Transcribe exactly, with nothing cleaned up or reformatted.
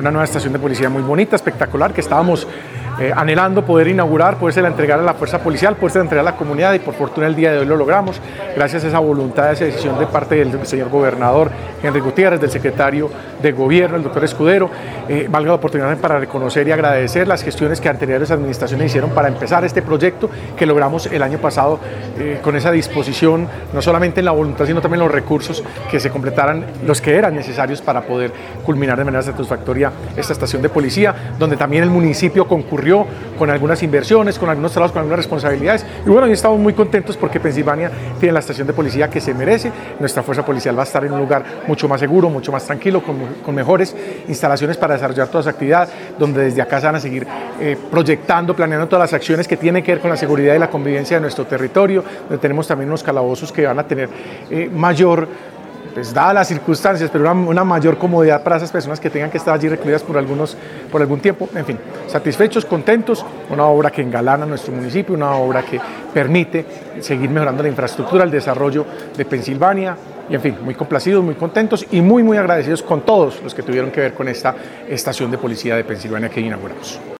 una nueva estación de policía muy bonita, espectacular, que estábamos eh, anhelando poder inaugurar, poderse entregar a la fuerza policial, poderse entregar a la comunidad, y por fortuna el día de hoy lo logramos, gracias a esa voluntad, a esa decisión de parte del señor gobernador Henry Gutiérrez, del secretario de gobierno, el doctor Escudero. Eh, valga la oportunidad para reconocer y agradecer las gestiones que anteriores administraciones hicieron para empezar este proyecto que logramos el año pasado eh, con esa disposición, no solamente en la voluntad, sino también en los recursos que se completaran, los que eran necesarios para poder culminar de manera satisfactoria esta estación de policía, donde también el municipio concurrió con algunas inversiones, con algunos trabajos, con algunas responsabilidades. Y bueno, hoy estamos muy contentos porque Pensilvania tiene la estación de policía que se merece. Nuestra fuerza policial va a estar en un lugar mucho más seguro, mucho más tranquilo, con, con mejores instalaciones para desarrollar toda esa actividad, donde desde acá se van a seguir eh, proyectando, planeando todas las acciones que tienen que ver con la seguridad y la convivencia de nuestro territorio, donde tenemos también unos calabozos que van a tener eh, mayor, pues dadas las circunstancias, pero una, una mayor comodidad para esas personas que tengan que estar allí recluidas por, algunos, por algún tiempo. En fin, satisfechos, contentos, una obra que engalana nuestro municipio, una obra que permite seguir mejorando la infraestructura, el desarrollo de Pensilvania, y en fin, muy complacidos, muy contentos y muy muy agradecidos con todos los que tuvieron que ver con esta estación de policía de Pensilvania que inauguramos.